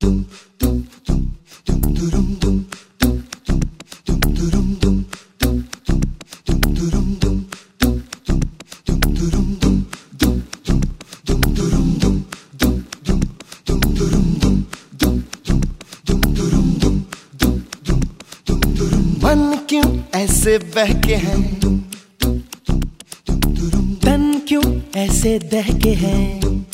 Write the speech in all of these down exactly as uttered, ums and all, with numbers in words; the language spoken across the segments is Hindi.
मन क्यों ऐसे बहके हैं, तन क्यों ऐसे दहके हैं,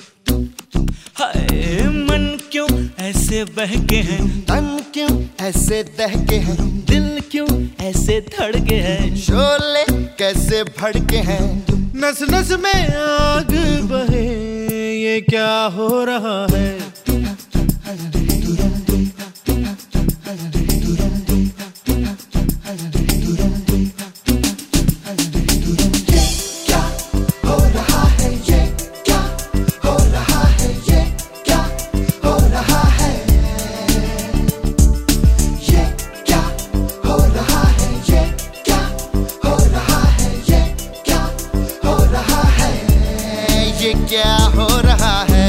हाय मन क्यों ऐसे बहके हैं, तन क्यों ऐसे दहके हैं, दिल क्यों ऐसे धड़के हैं, शोले कैसे भड़के हैं, नस नस में आग बहे, ये क्या हो रहा है। ये क्या हो रहा है।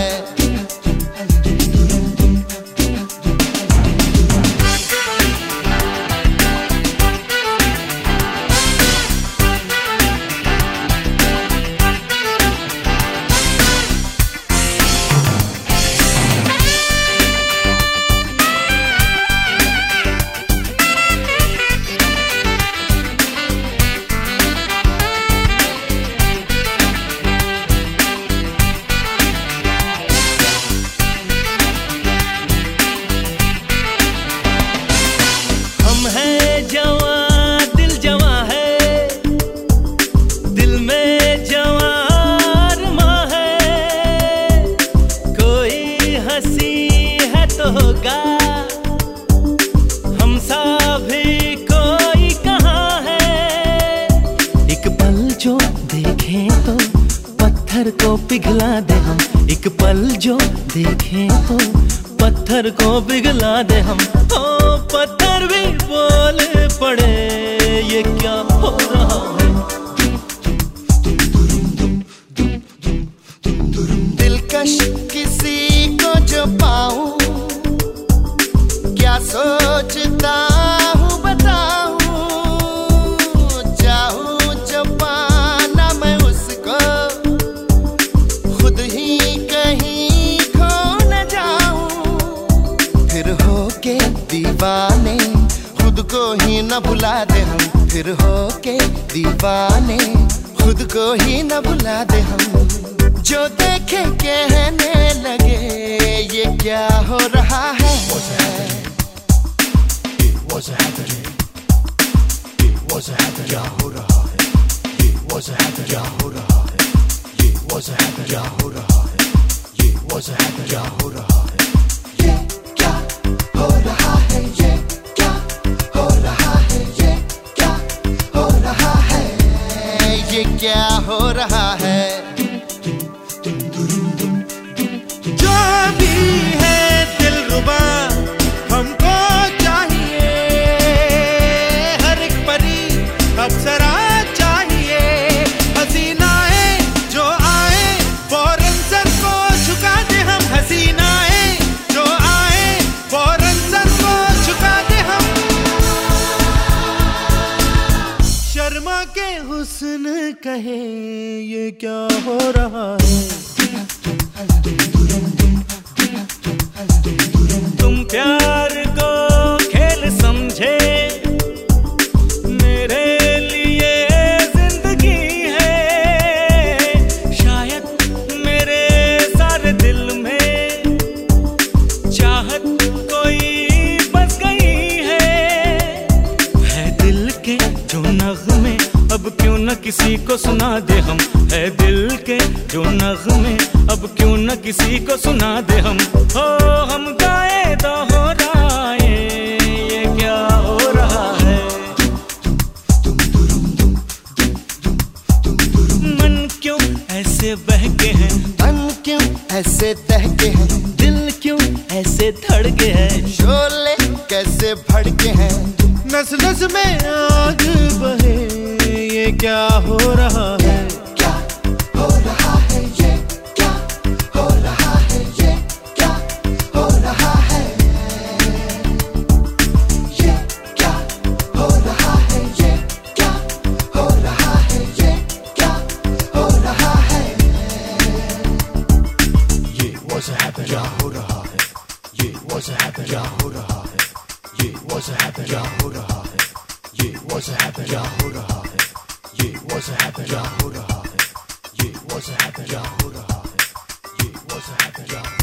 हम है जवां, दिल जवां है, दिल में जवां अरमां है, कोई हंसी है तो होगा, हम सा भी कोई कहाँ है। एक पल जो देखें तो पत्थर को पिघला दे हम, एक पल जो देखें तो पत्थर को पिघला दे हम, ओ पत्थर भी बोल पड़े, ये क्या हो रहा है। दिलकश किसी को जो पाऊं, क्या सोचता हूँ बताऊं, चाहूं जो पाना मैं उसको, खुद ही कहीं खो न जाऊं, फिर होके दीवाने खुद को ही न भुला दे हम, फिर होके दीवाने खुद को ही न भुला दे हम, जो देखे कहने लगे ये क्या हो रहा है। क्या हो रहा है, क्या हो रहा है, क्या हो रहा है, क्या हो रहा है, ये क्या हो रहा है, ये क्या हो रहा है, ये क्या हो रहा है, ये क्या हो रहा है। जो भी है दिलरुबा हमको चाहिए, हर एक परी अप्सरा चाहिए, हसीनाएं जो आए फौरन सर को झुका दे हम, हसीनाएं जो आए फौरन सर को झुका दे हम, शर्मा के हुस्न कहे ये क्या हो रहा है। तुम प्यार को खेल समझे, मेरे लिए जिंदगी है, शायद मेरे सारे दिल में चाहत कोई बस गई है, है दिल के जो नगमे अब क्यों न किसी को सुना दे हम, है दिल के जो नगमे अब क्यों न किसी को सुना दे हम, हो हम गाए दोहराए, ये क्या हो रहा है। मन क्यों ऐसे बहके हैं, तन क्यों ऐसे दहके हैं, दिल क्यों ऐसे धड़के हैं, शोले कैसे भड़के हैं, नस नस में आग बहे, ये क्या हो रहा है। क्या हो रहा है, ये क्या हो रहा है, ये क्या हो रहा है। रहा है, ये what's happening, क्या हो रहा है, ये what's happening, क्या हो रहा है, ये what's happening, क्या हो रहा है, ये what's happening, क्या